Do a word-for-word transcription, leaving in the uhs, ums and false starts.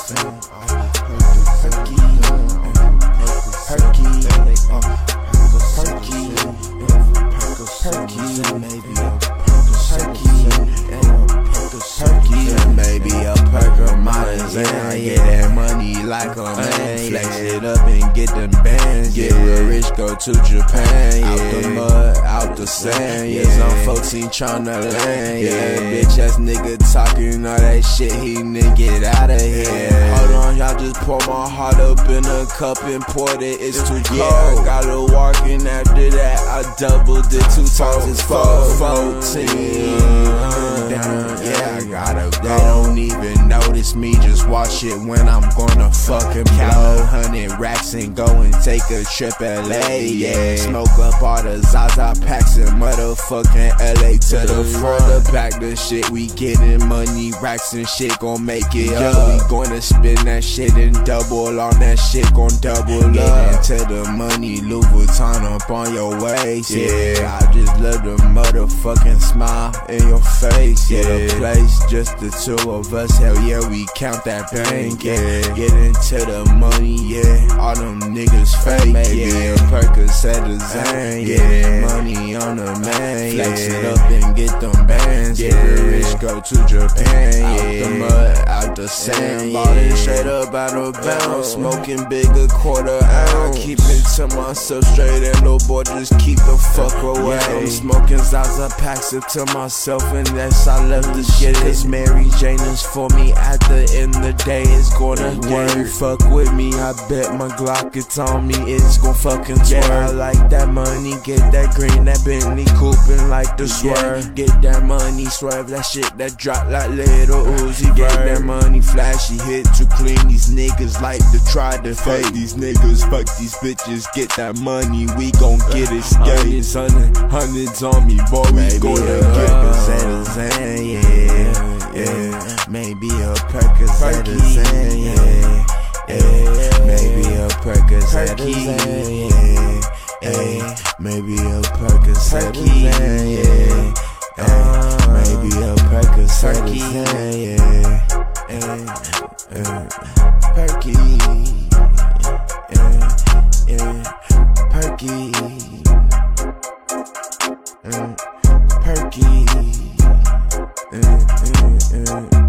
Perky, Perky, Perky, maybe a Perky, Perky, maybe a perker, Montezan. Get that money like a man, flex it up and get them bands. Get real rich, go to Japan. Out the mud, out the sand. Yeah, some folks ain't tryna land. Yeah, bitch ass nigga talking all that shit. He nigga get out of here. Hold on, y'all just pour my heart up in a cup and poured it. It's too cold. Yeah, gotta walk in after that. I doubled it two times. It's four fourteen. Yeah, I gotta go. They don't even notice me, just watch it when I'm gonna fucking blow. Hundred racks and go and take a trip L A. Yeah, smoke up all the Zaza packs and motherfucking L A to the front. The back the shit, we getting money, racks and shit gon' make it up. We gonna spend that shit and double on that shit, gon' double up. Into the money, Louis Vuitton up on your waist. Yeah, I just love the motherfucking smile in your face. Yeah, the place, just the two of us. Hell yeah, we count that bank. Yeah, get into the money. Yeah, all them niggas fake. Maybe a Percocet a Zan. Yeah, money on the man. Flex it up and get them bands. Yeah, rich, go to Japan. Out the mud, out the sand. Ballin' straight up out of bounds. Smoking big a quarter ounce. Keep it to myself straight and little boy just keep the fuck away. I'm smoking Zaza packs it to myself and that's I left the shit. Cause Mary Jane is for me at the end of the day. It's gonna work. Fuck with me, I bet my Glock it's on me. It's gon' fucking twerk. Yeah, I like that money, get that green, that Bentley coopin' like the swerve. Get that money, swerve that shit that drop like little Uzi. Get that money, flashy hit to clean. These niggas like to try to fake these niggas, fuck these bitches. Get that money, we gon' get it skate. Hundreds, hundreds on me, boy, we maybe gonna get Percocet, yeah, yeah. Maybe a Percocet, yeah, yeah. Maybe a Percocet, yeah, yeah. Maybe a Percocet, yeah, yeah. Maybe a Percocet, yeah, yeah. Perky, yeah, yeah. Perky, mm, Perky, mm, mm, mm.